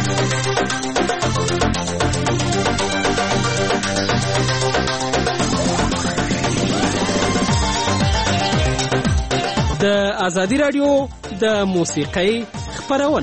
د ازادي رادیو د موسیقۍ خپرونه.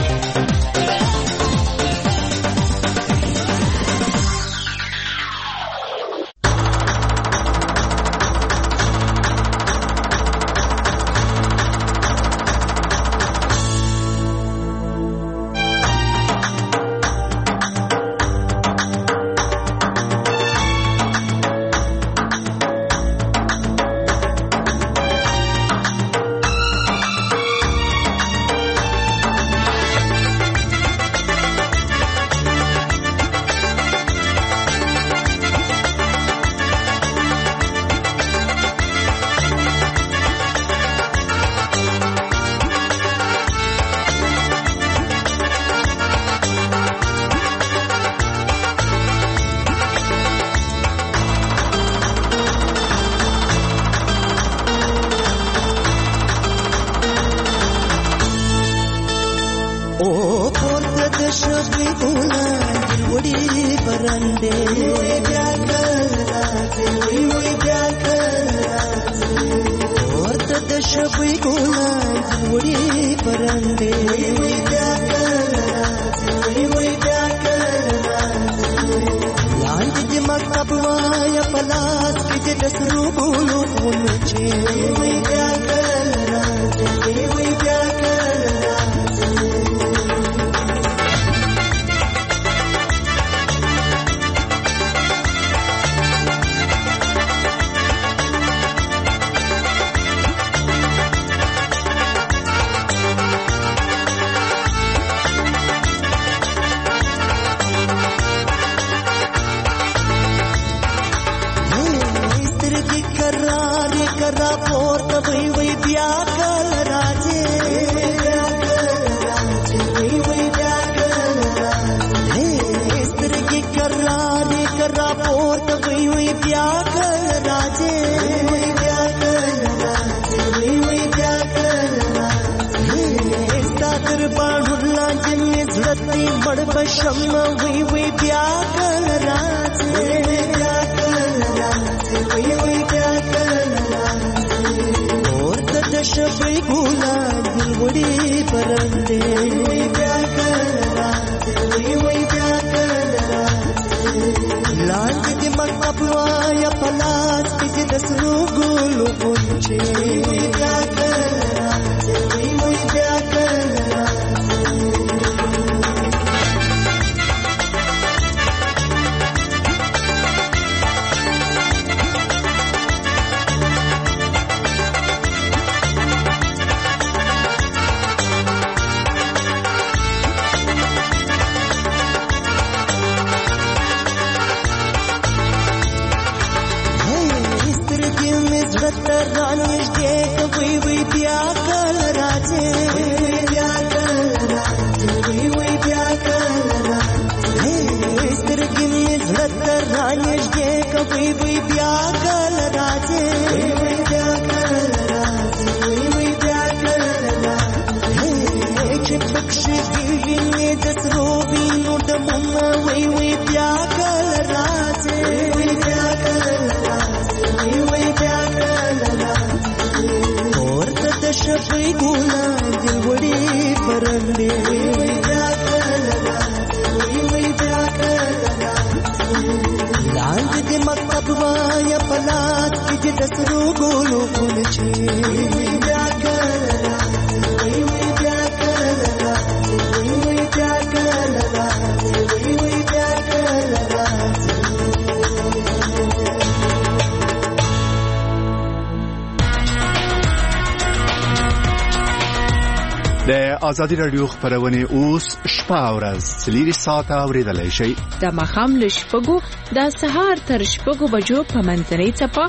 د ازادي رادیو خبرونه اوس شپه او ورځ 3 ساعته اوریدلای شي. د مخام له شپږو د سهار تر شپږو بجو په منځنۍ چپه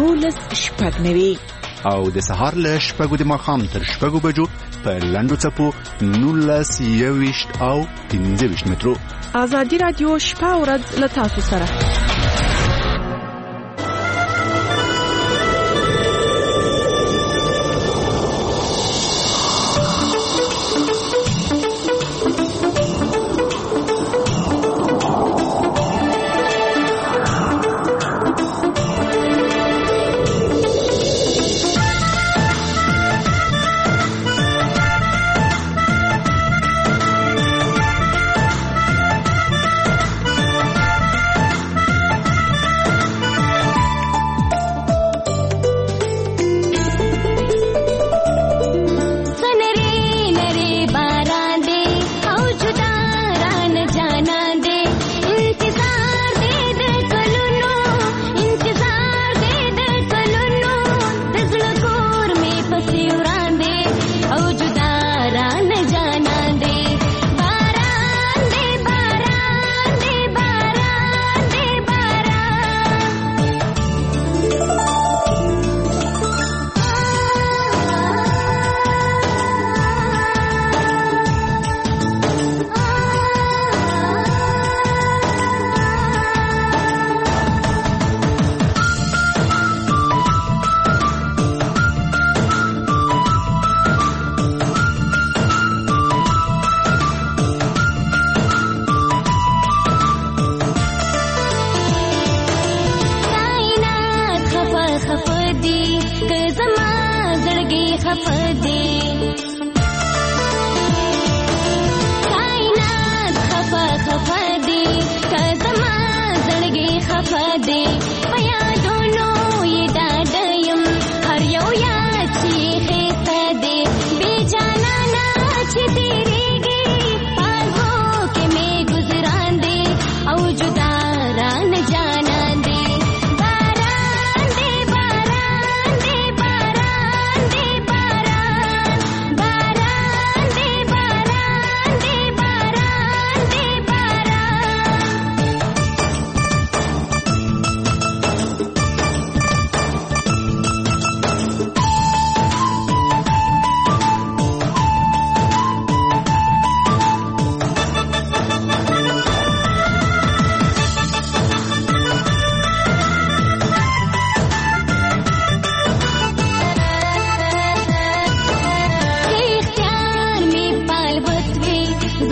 12:09 او د سهار له شپږو د مخام تر شپږو بجو په لندو چپو 19:20 او 15 مترو. ازادي رادیو شپه او ورځ له تاسو سره.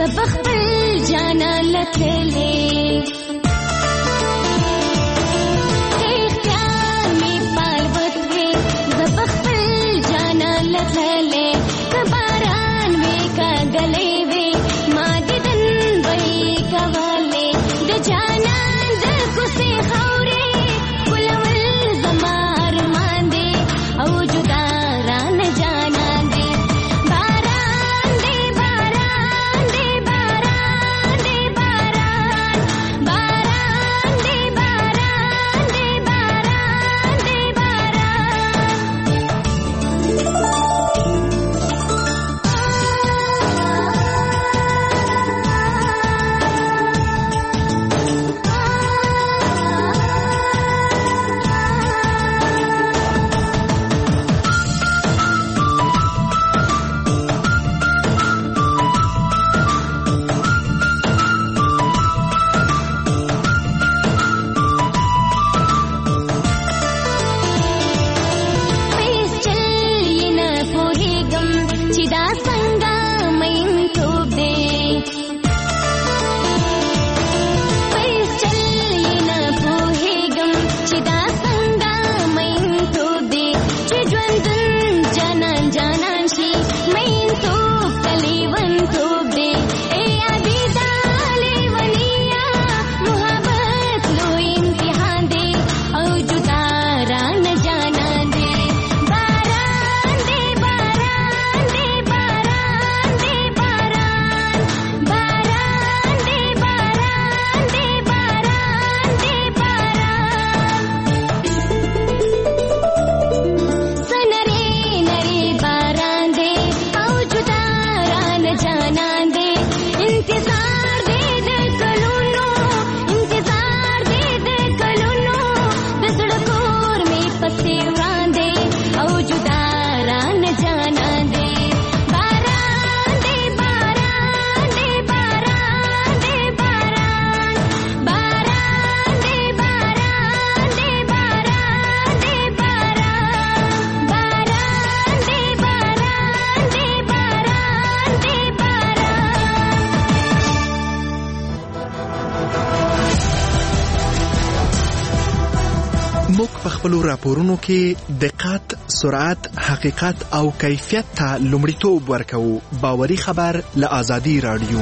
زبخل جانا لتلي اختیار می پال وتوي زبخل جانا لتلي کباران می کا گلې وي ما ددن وای کواله د جانا د کوسي خوري ګلول زمار ماندي او جدا ران جانا دي باران دي باران دي باران دي باران باران دي باران دي باران دي خپلو راپورونو کې دقت، سرعت، حقیقت او کیفیت ته لومړیتوب ورکوو. باوري خبر له آزادي راډیو.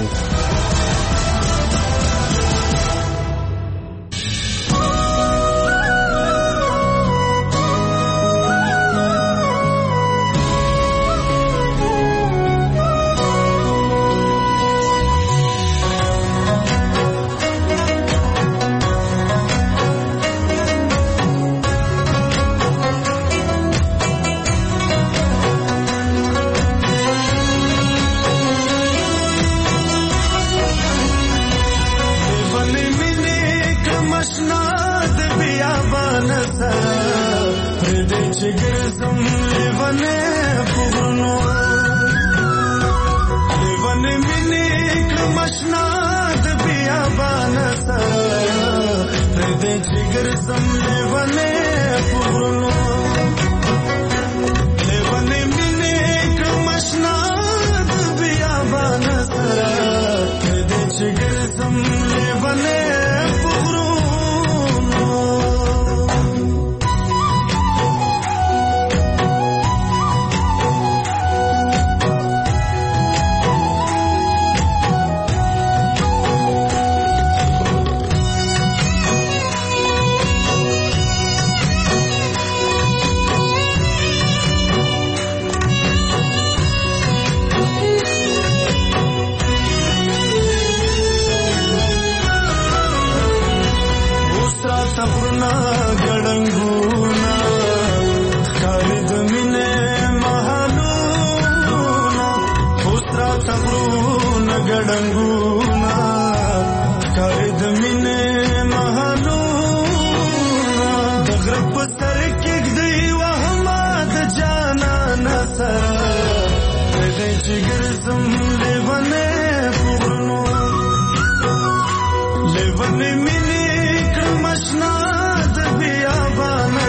Levan mini kmashna de biabana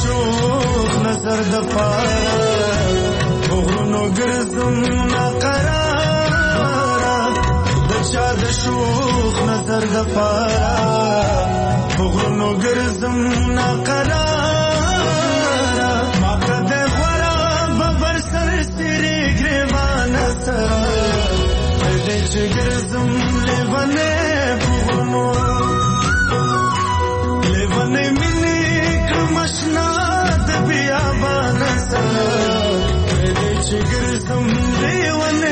شوخ نظر د پاره غرونو ګرځم ناقراره د چا د شوخ نظر د پاره غرونو ګرځم ناقراره ما کده غورا ببر سر ستري ګریوان سره دې چې ګرځم لیوانه غرونو لیوانه مینه کمشنا د بیابان سره دې چې ګرځم لیوانه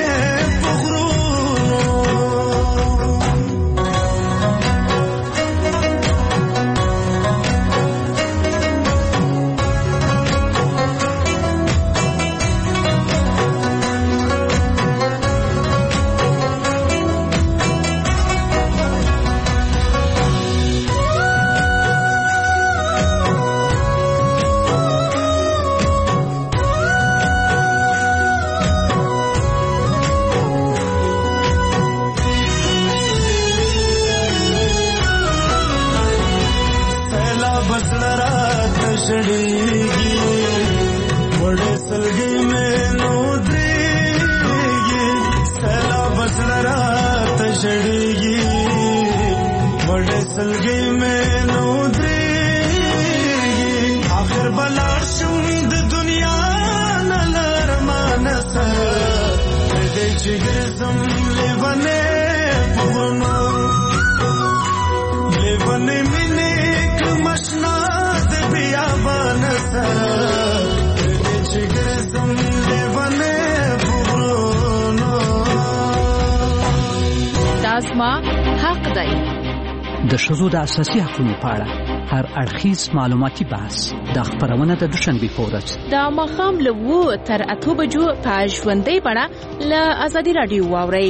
د ښځو د اساسي حقوقو په اړه هر اړخیز معلوماتي بحث د خبرونه د دوشنبه په ورځ د ماښام له 2 تر 8 بجو په ژوندۍ بڼه له آزادي رادیو واورئ.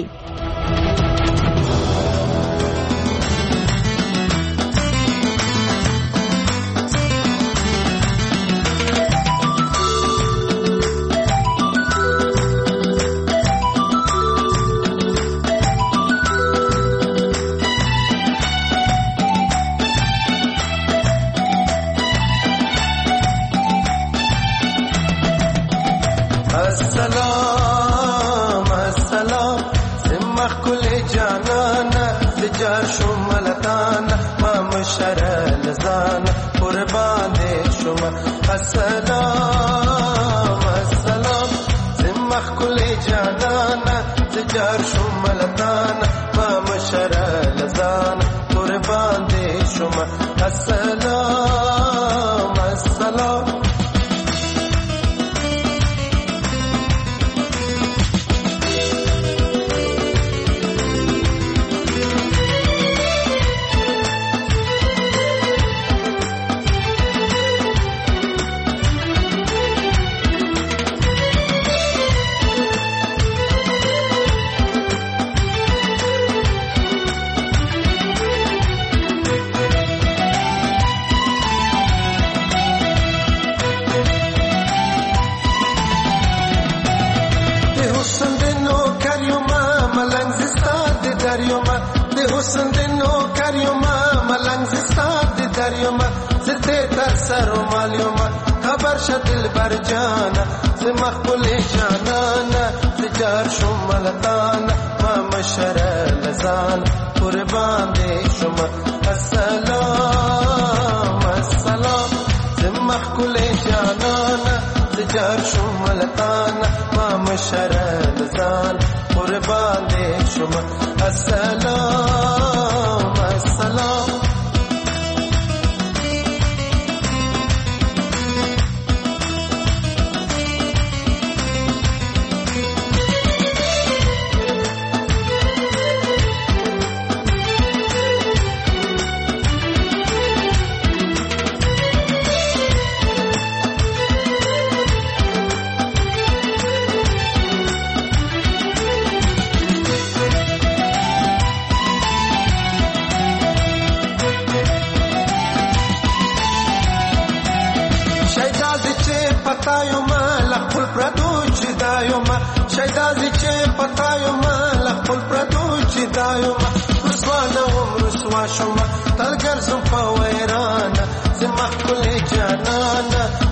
رسوا شوم ترګر زم په ویران زما خپل جانان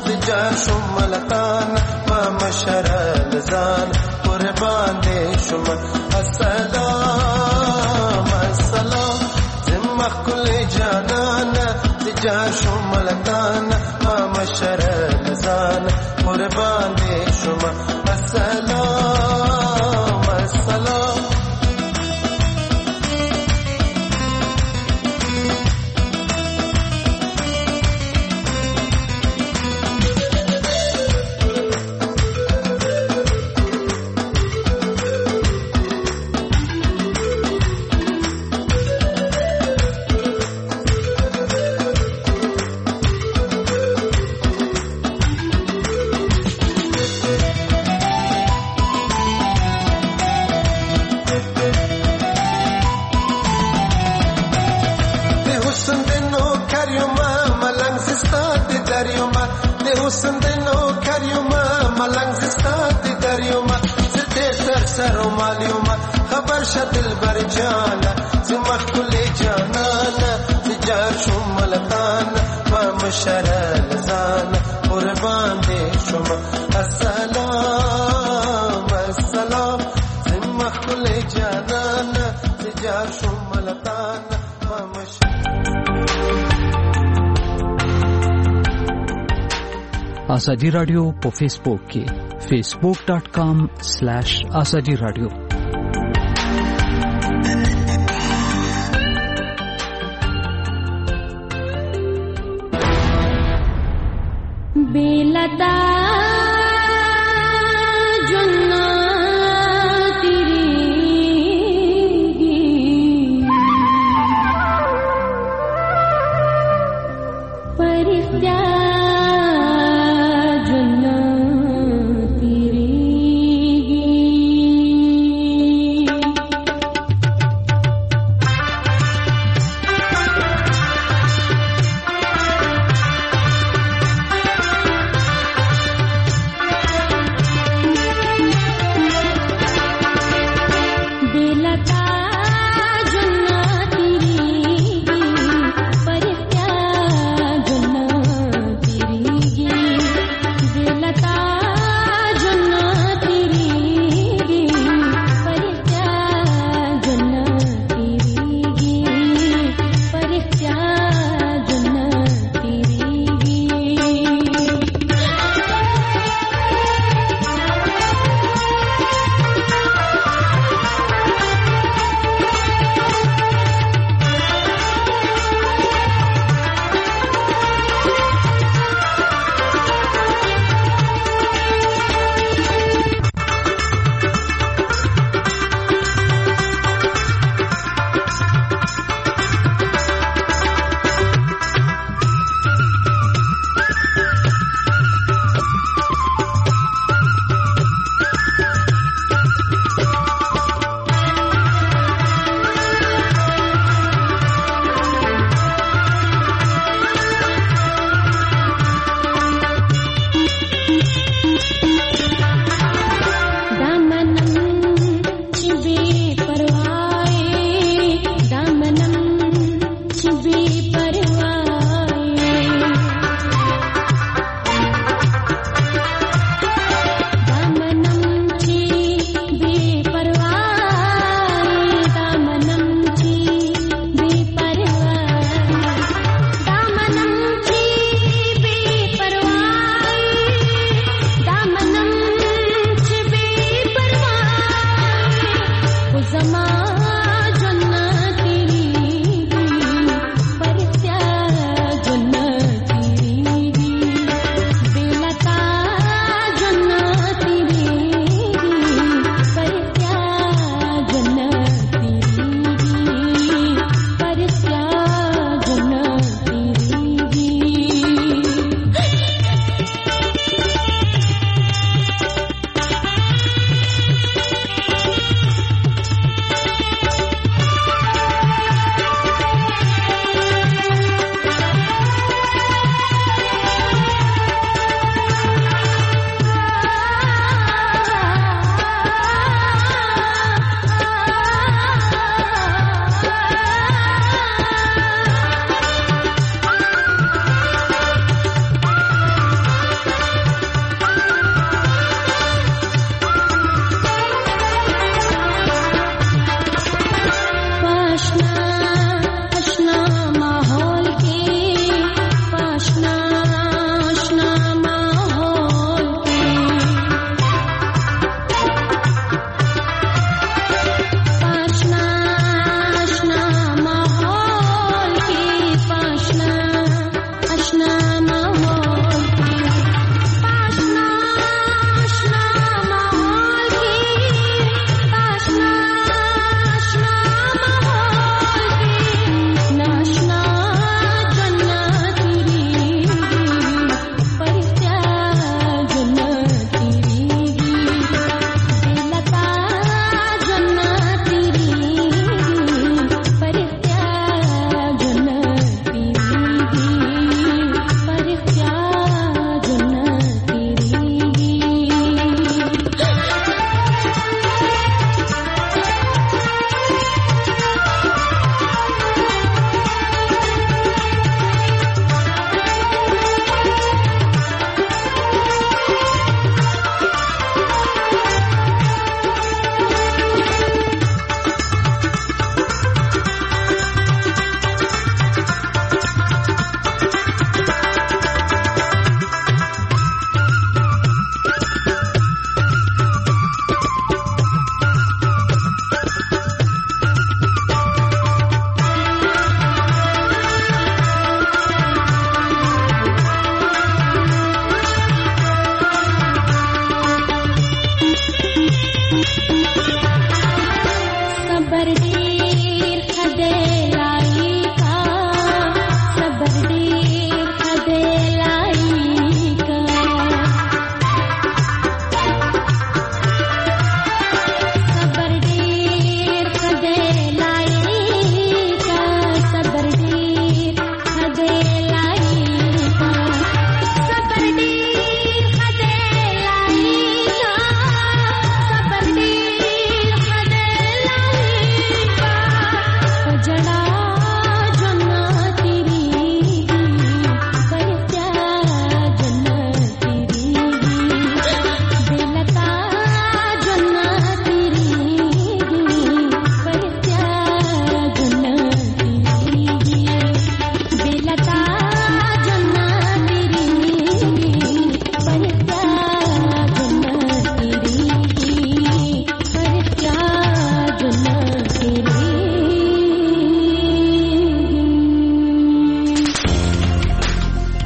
شما السلام السلام زمخ كل جانانا تجاه شما لتانا ما شرع لزانا قربان دي شما السلام السلام خبر شدل برجانا زمخ كل جانانا تجار شم لطانا ما مشرع لزانا قربان دي شما السلام السلام زمخ كل جانانا تجار شم لطانا ما مشرع. Azadi radio په Facebook کې facebook.com/azadi radio बेलता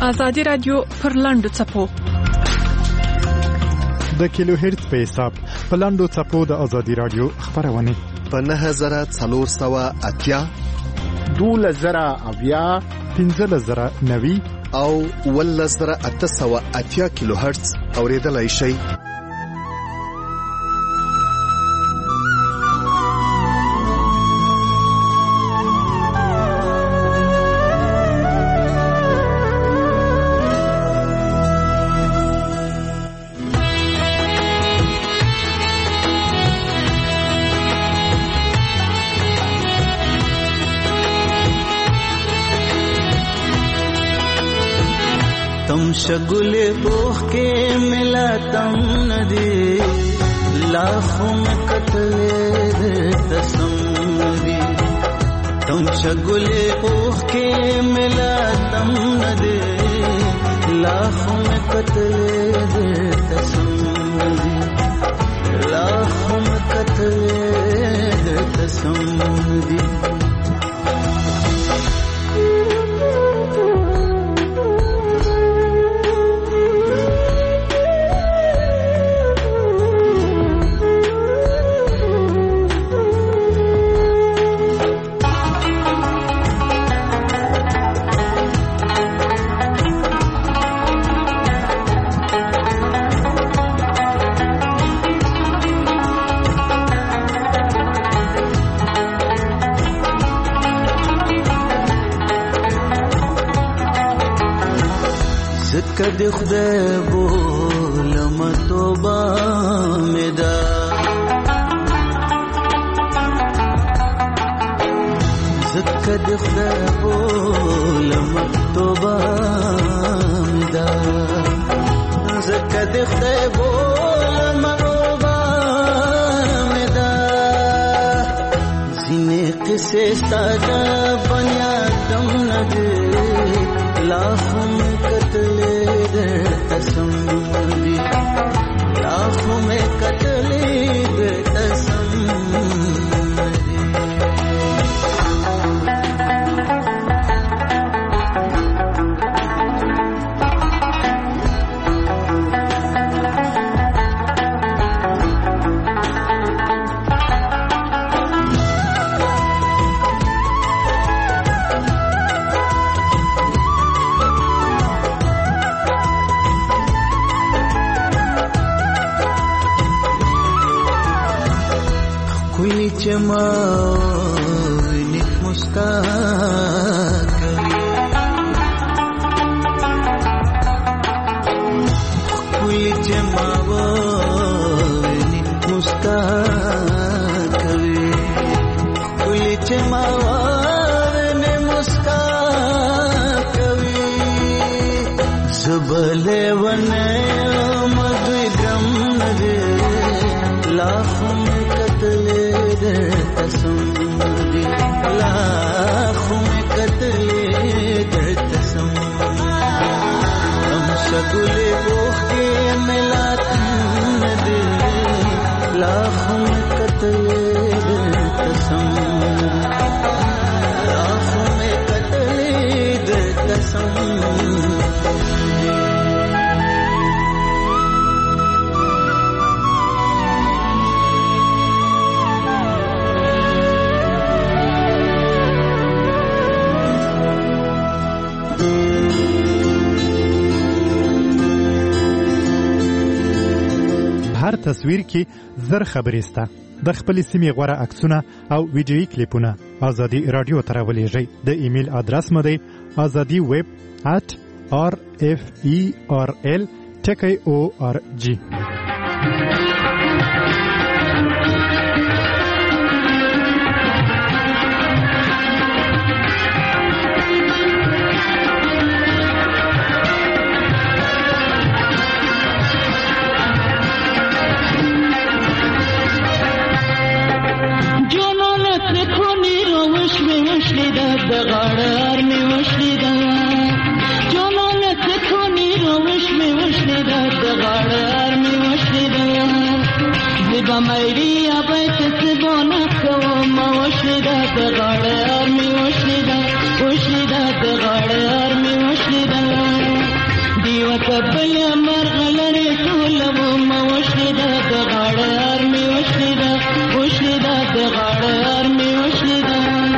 ازادي رادیو پر لاندو چپو د کیلو هرتز په حساب په لاندو چپو د ازادي رادیو خبرونه په 9480 2000 15090 او 1880 کیلو هرتز اوریدلای شئ. शगुले बोह के मिला तम नदी लाखों में कतले तसम्मदी तुम शगुले बोह के मिला तम नदी लाखों में कतले तसम्मदी लाखों में कतले तसम्मदी کد خدای بولم توبه مدا زکد خدای بولم توبه مدا زکد خدای بولم توبه مدا زینه قصه ساده بنیادم ندی लाखों में कतले तसम्मदी लाखों में कतले तसम्मदी जमावनी मुस्कान कोई जमावनी मुस्कान कोई जमावनी मुस्कान कवि सबले वने मधुरम नदे लाखों में कतले तसम्मदी लाखों में कतले तसम्मदी हम शगुले बोह के मिला नदी लाखों में कतले तसम्मदी लाखों में कतले तसम्मदी هر تصویر کې زر خبرې سته د خپل سیمې غوړه عکسونه او ویډیويي کلیپونه ازادي رادیو ته راولېږئ د ایمیل ادرس مو دی azadi@referl.org. مېری ابد زبونه کوم وشدا د غړ ارمي وشدا د غړ ارمي وشدا کبل مرغلره ټول ما وشدا د غاړار می وشدا د غاړار می وشدا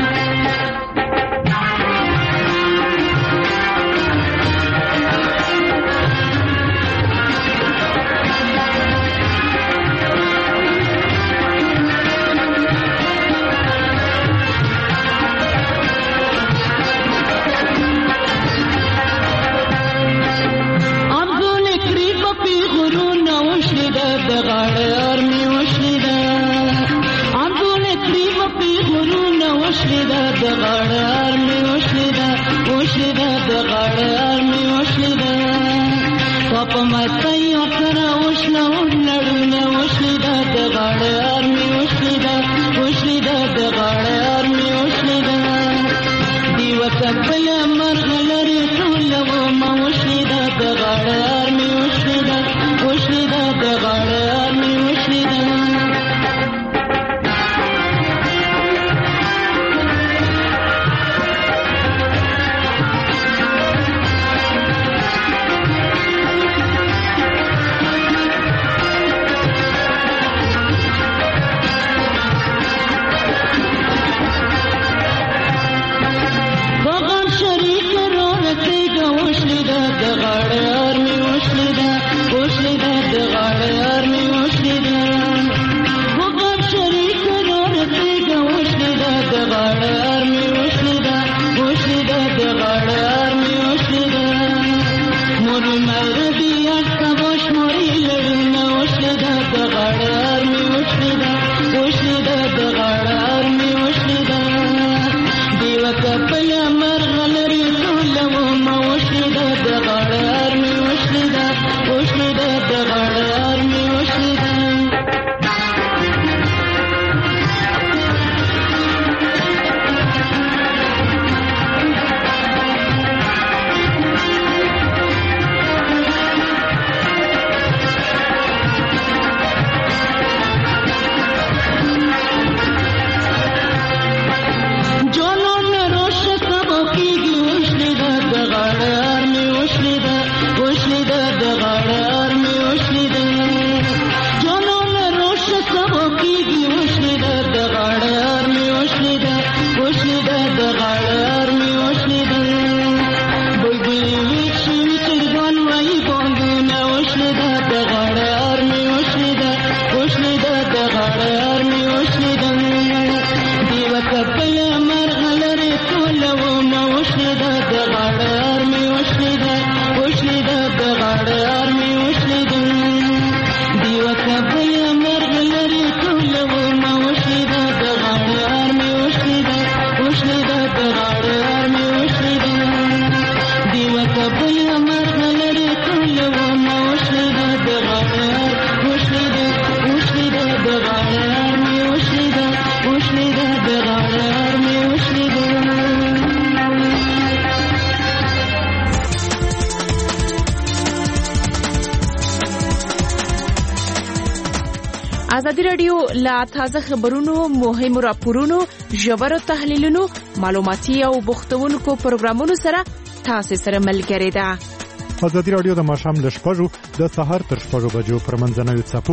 ازادي راډیو لا تازه خبرونو، مهمو راپورونو، ژورو تحلیلونو، معلوماتي او بوختونکو پروګرامونو سره تاسو سره ملګری ده. ازادي راډیو د ماښام له 6 د سهار تر 6 بجو پر منځنوي څپو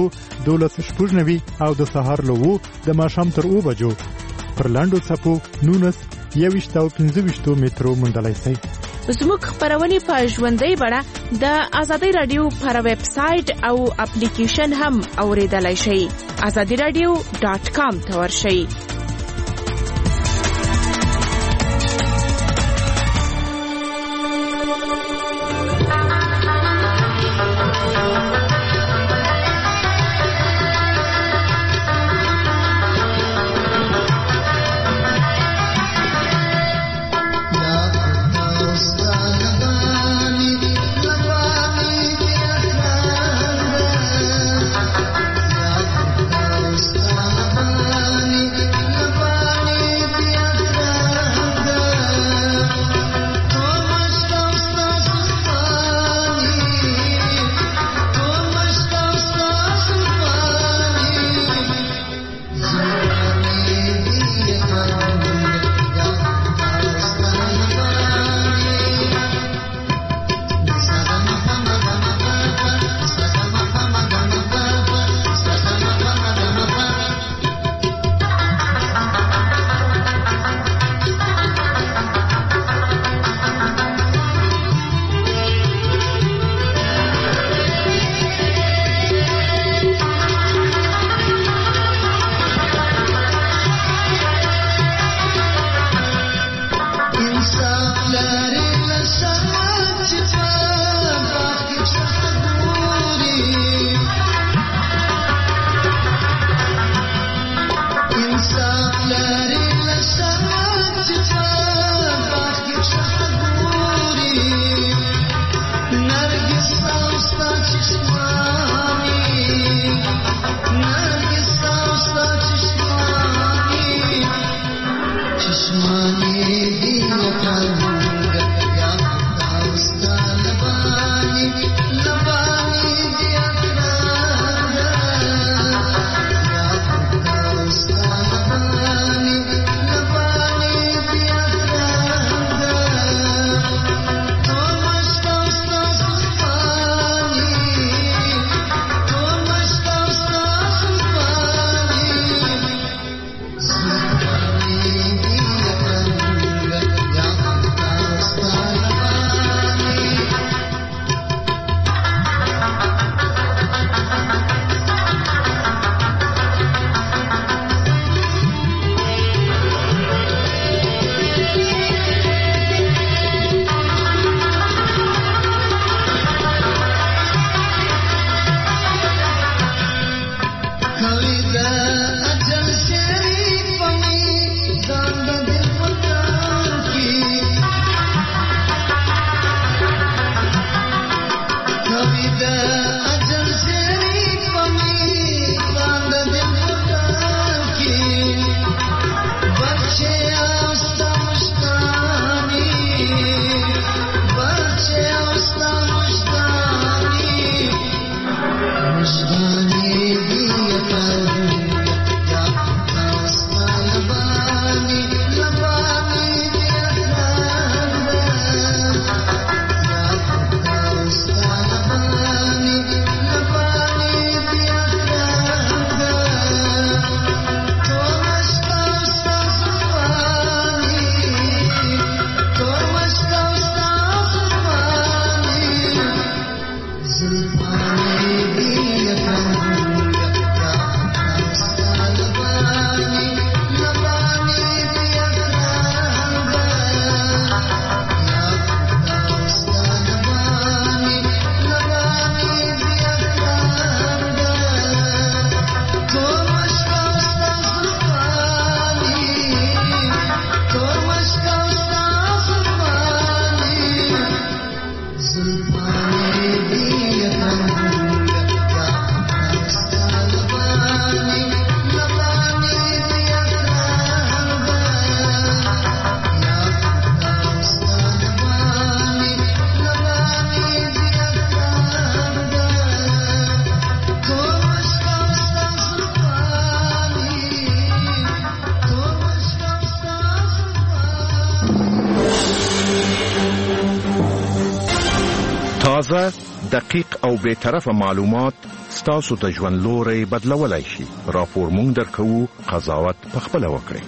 12:90 او د سهار له 2 د ماښام تر 2 بجو پر لاندو څپو 19:25 مترو منډلای شي. زموږ خبرونه په ژوندۍ بڼه د ازادي راډیو پر ویب سټ او اپلیکیشن هم اوریدلای شئ. azadiradio.com ته ورشئ. تازه، دقیق او بے طرفه معلومات ستاسو د ژوند لوري بدلولای شي. راپور مونږ درکوو، قضاوت پخپل وکړئ.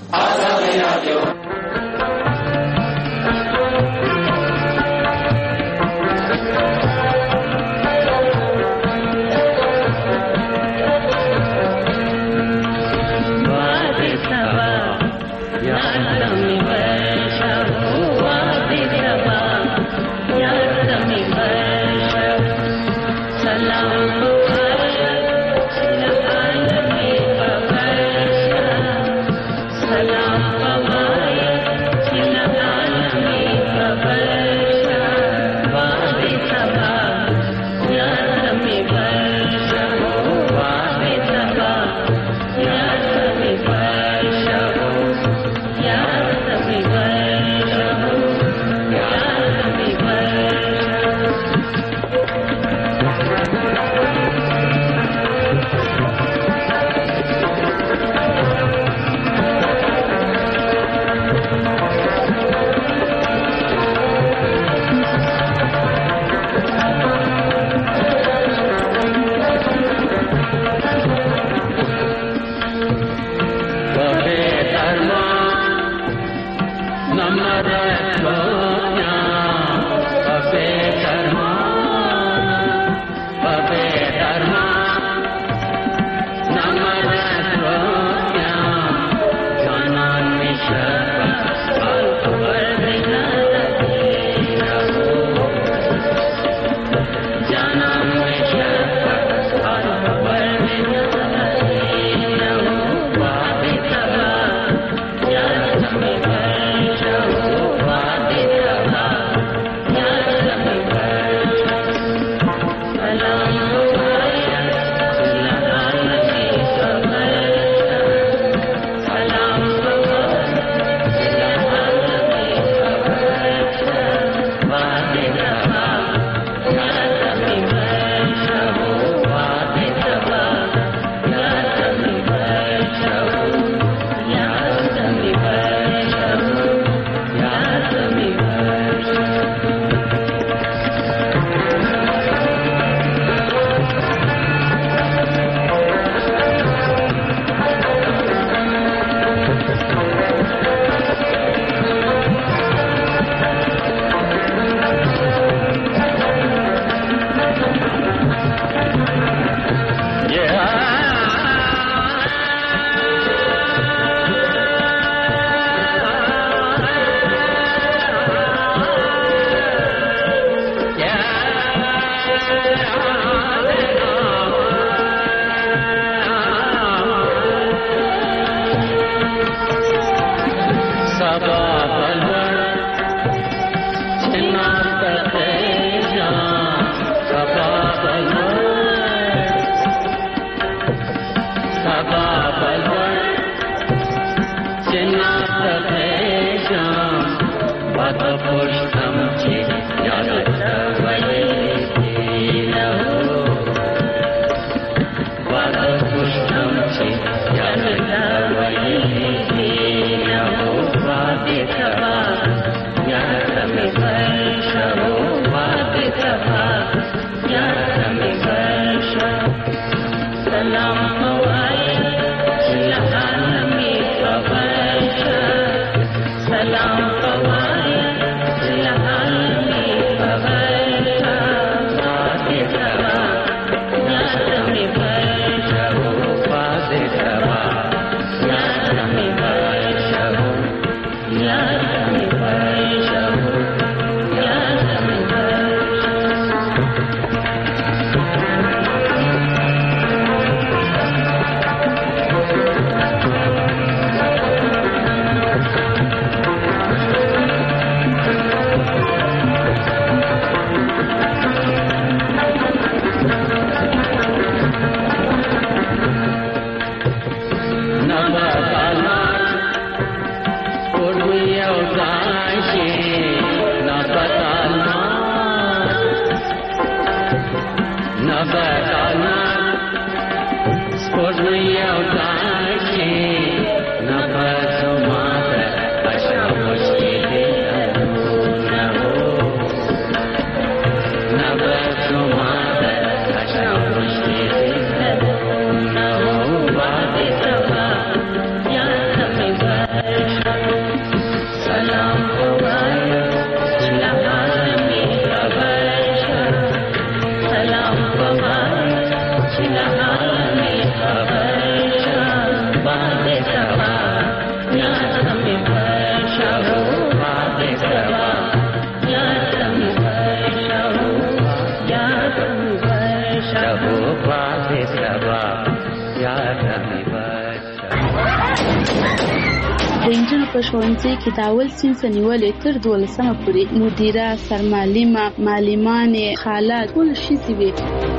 د انجن په ښوونځي کې د اول صنف نیولې تر 12مه پورې مدیره، سرمعلمه، معلمانې، خاله ټول شي وي.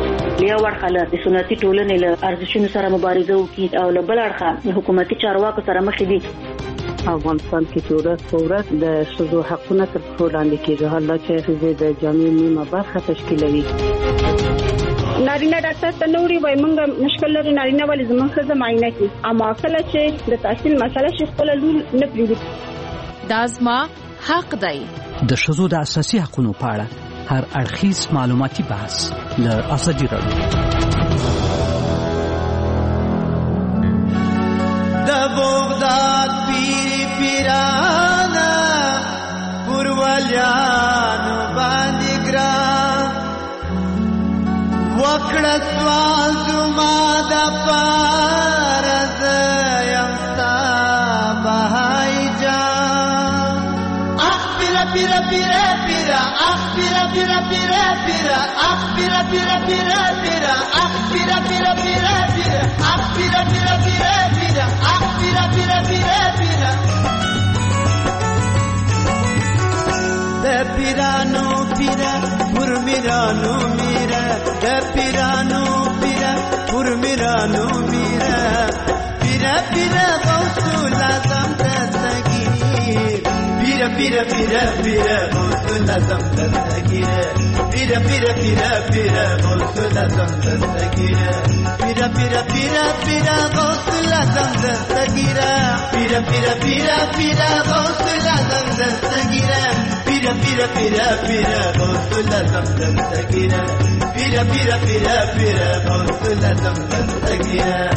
یو ورخاله د سنتي ټولنې له ارزښتونو سره مبارزه وکړي او له بل اړخه حکومتي چارواکو سره مخ دي. افغانستان کې ورځ د ښځو حقونه تر پښو لاندې کېږي، حالا چې ښځې د جامعې نیمه برخه تشکیلوي. نارینه ډاکټر ته نوړي وای مونږ مشکل لري نارینه ولې زموږ ښځه معاینه کوي، اما کله چې د تحصیل مسله شي خپل لور نه پریږدي. دا زما حق دی. د ښځو د اساسي حقوقو په اړه هر اړخیز معلوماتي بحث له ازادي راډیو. د بغداد پیر پیرانا پروالیانو باندې ګران وکړه سوال زما د پاره زه یم ستا بهای جان. اخ پیره پیره پیره پیره اخ پیره پیره پیره پیره اخ پیره پیره پیره پیره اخ پیره پیره پیره پیره اخ پیره پیره پیره پیره اخ پیره پیره پیره پیره د پیرانو پیره پر میرانو میره د پیرانو پیره پر میرانو میره پیره پیره غوث لازم دستگیر پیره پیره پیره پیره غوث لازم دستگیر پیره پیره پیره پیره غوث لازم دستگیر پیره پیره پیره پیره غوث لازم دستگیر پیره پیره پیره پیره غوث لازم دستگیر پیره پیره پیره پیره غوث لازم دستگیر پیره پیره پیره پیره غوث لازم دستگیر.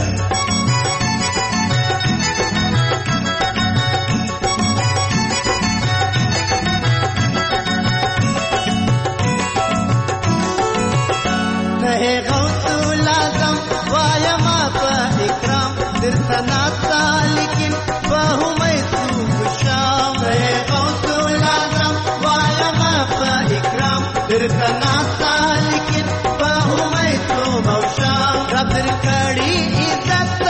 غوث لازم وایا ما په اکرام درته ناستا لیکن په همیتو شام. غوث لازم وایا ما په اکرام درته ناستا لیکن په همیتو شام. رب درکړي عزت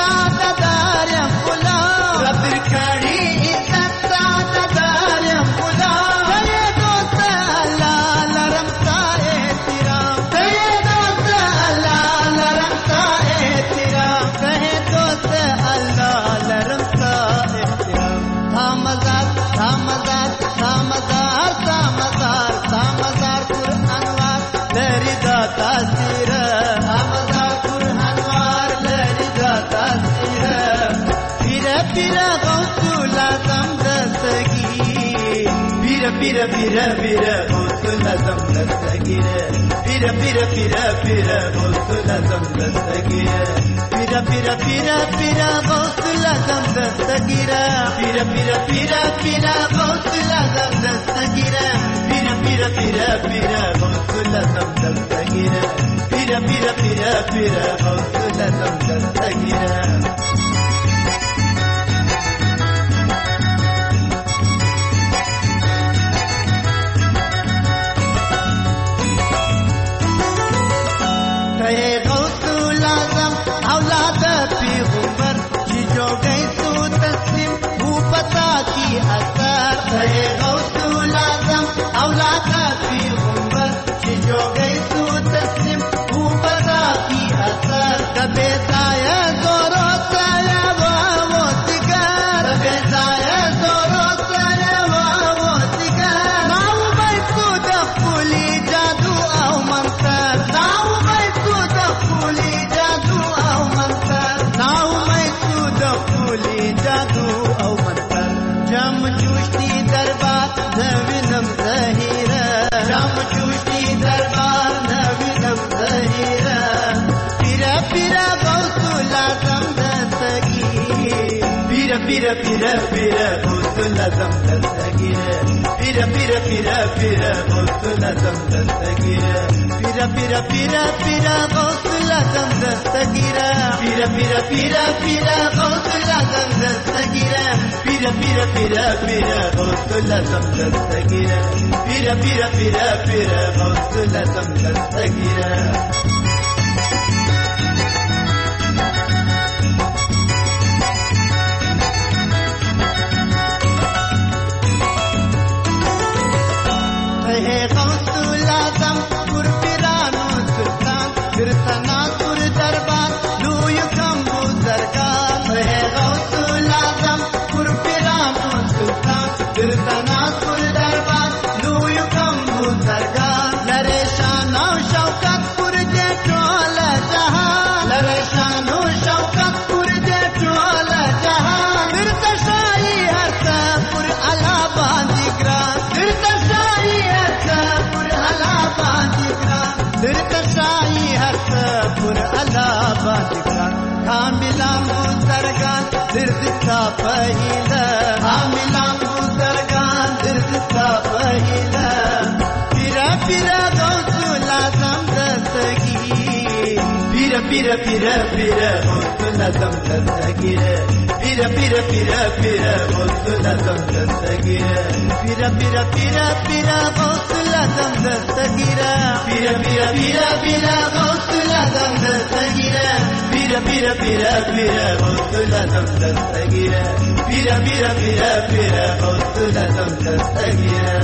pira pira pira botla zam dastagire pira pira pira pira botla zam dastagire pira pira pira pira botla zam dastagire pira pira pira pira botla zam dastagire pira pira pira pira botla zam dastagire pira pira pira pira botla zam dastagire pira pira pira botla zam dastagire pira pira pira pira botla zam dastagire pira pira pira pira botla zam dastagire pira pira pira pira botla zam dastagire pira pira pira pira botla zam dastagire pira pira pira pira botla zam dastagire पहिला आमिला मुदरगान दिरता पहिला पिरा पिरा गौसुला समदसगी पिरा पिरा पिरा पिरा गौसुला समदसगी पिरा पिरा पिरा पिरा गौसुला समदसगी पिरा पिरा पिरा पिरा गौसुला समदसगी पिरा पिरा पिरा पिरा गौसुला समदसगी pira pira pira pira botla zam dastagire pira pira pira pira botla zam dastagire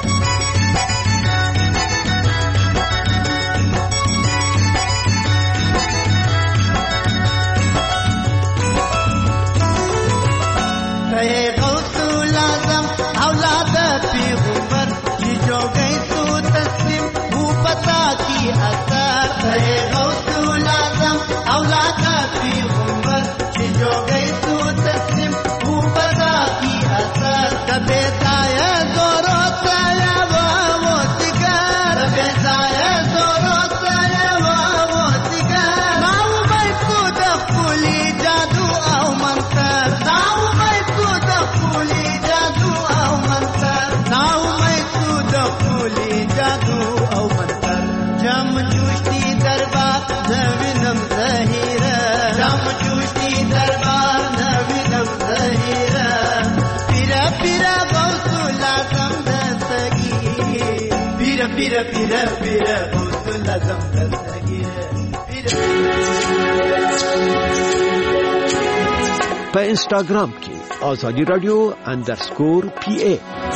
hey gausul azam aulad पैगंबर जी जो गई तू तस्लीम वो पता की असर hey gausul azam औलाद पैगंबर जो गई तू तस्लीम वो पता की असर कबे जाए जोरो साया वो सिगार कबे जाए जोरो साया वो सिगार नाउ भाई तू दफुली जादू औ मंतर नाउ भाई तू दफुली जादू औ मंतर नाउ भाई तू दफुली जादू औ मंतर जम जुश्ती दरबार जविनम जहीरा जम जुश्ती दरबार नविनम जहीरा पिरा पिरा गौसुला समदसगी पिरा पिरा पिरा पिरा गौसुला समदसगी पे इंस्टाग्राम की आजादी रेडियो _PA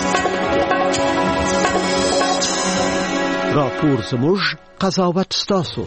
راپور زموږ قضاوت ستاسو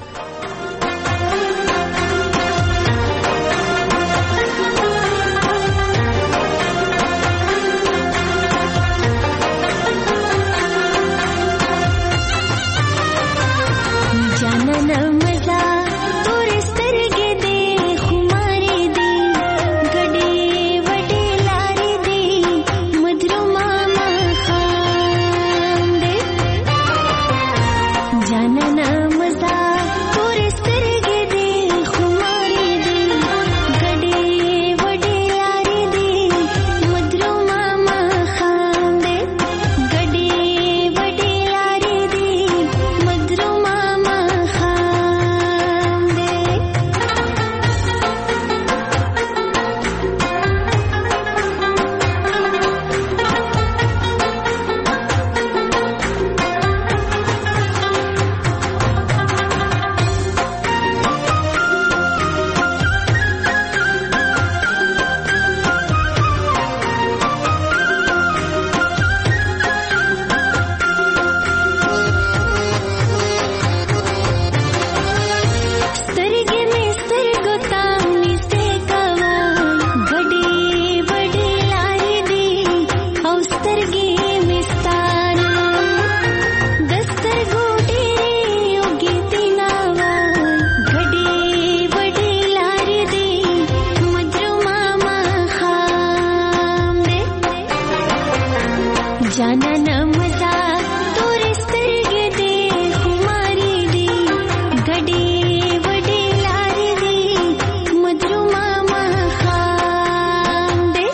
جانانا مزا تور سترګې دې خماري دي ګډې وډې لارې دي مدروما ماښام دې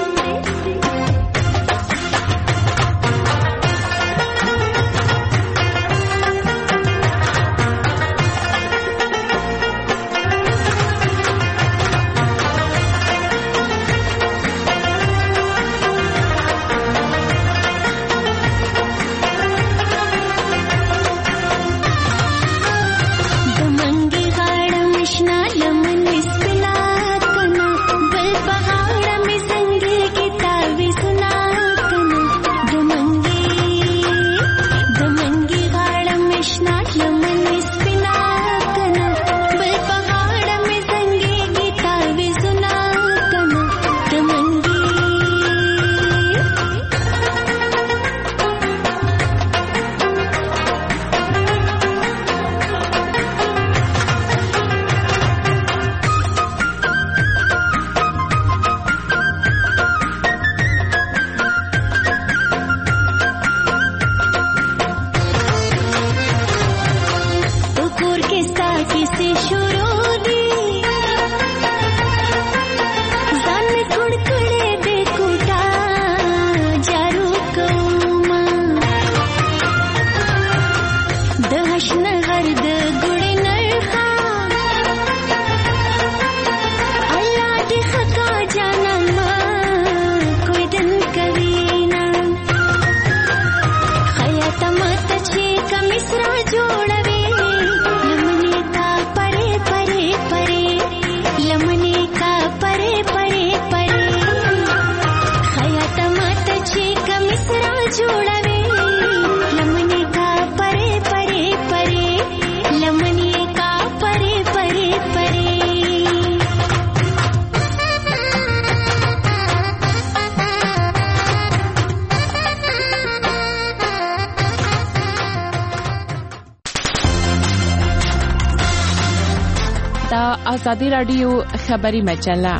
آزادی رادیو خبری مجله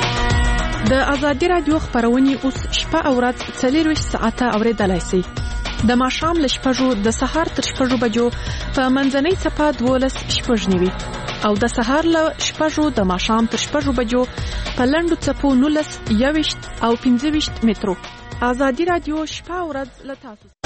د آزادی رادیو خبرونه اوس شپه او ورځ 24 ساعته اوریدلای شئ. د ماښام له 6 د سهار تر 6 بجو په منځنۍ څپه 12:06 او د سهار له 6 د ماښام تر 6 بجو په لنډو څپو 19 21 او 25 مترو. آزادي رادیو شپه ورځ له تاسو